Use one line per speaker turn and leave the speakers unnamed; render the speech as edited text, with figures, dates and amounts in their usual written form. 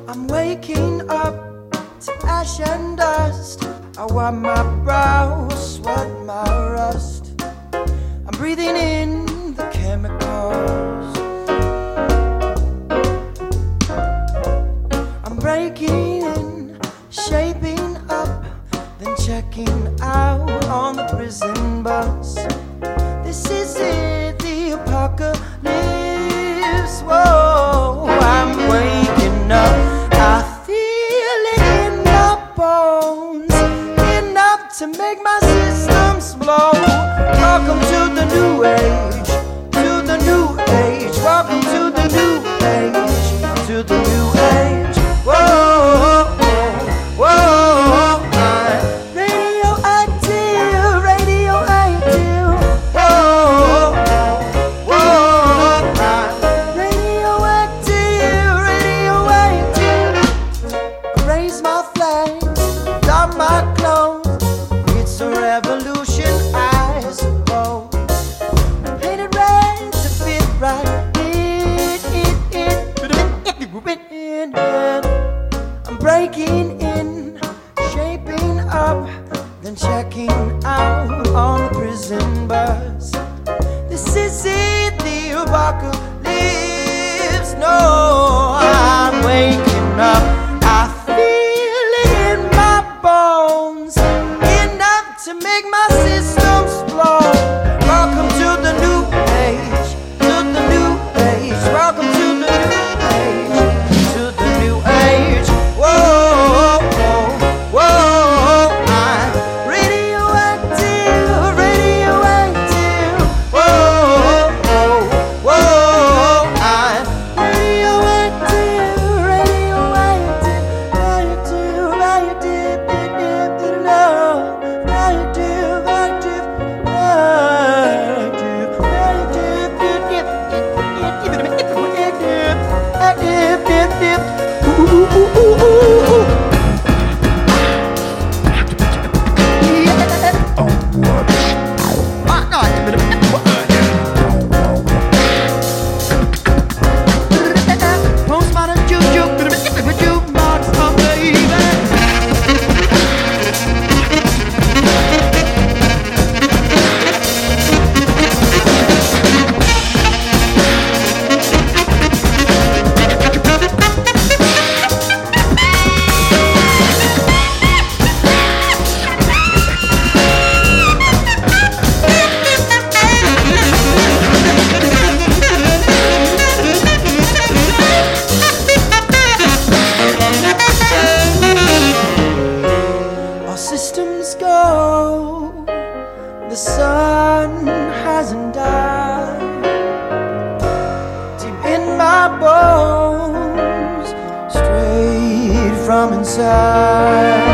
I'm waking up to ash and dust. I wipe my brow, sweat my rust. I'm breathing in the chemicals. I'm breaking in, shaping up, then checking out on the prison bus. This is it, the apocalypse. Whoa, I'm waking up. I feel it in my bones, enough to make my systems blow. Welcome to the new age, to the new age. Welcome to the new age, to the new age. Whoa, whoa, I'm radioactive, radioactive. Whoa, whoa, I'm radioactive, radioactive. I raise my flag, don my clothes. It's a revolution, I suppose. Painted red to fit right in. I'm breaking in, shaping up, then checking out on the prison bus. This is it, the apocalypse. No, I'm waking up. I feel it in my bones, enough to make my systems blow. Welcome to the new age, to the new age. Welcome to the new age, to the new age. Whoa, whoa, whoa, I'm radioactive, radioactive. Whoa, whoa, whoa, I'm radioactive, radioactive, radioactive, radioactive, radioactive, radioactive. Postmodern juju, jukebox, oh baby. All systems go, the sun hasn't died. Deep in my bones, straight from inside.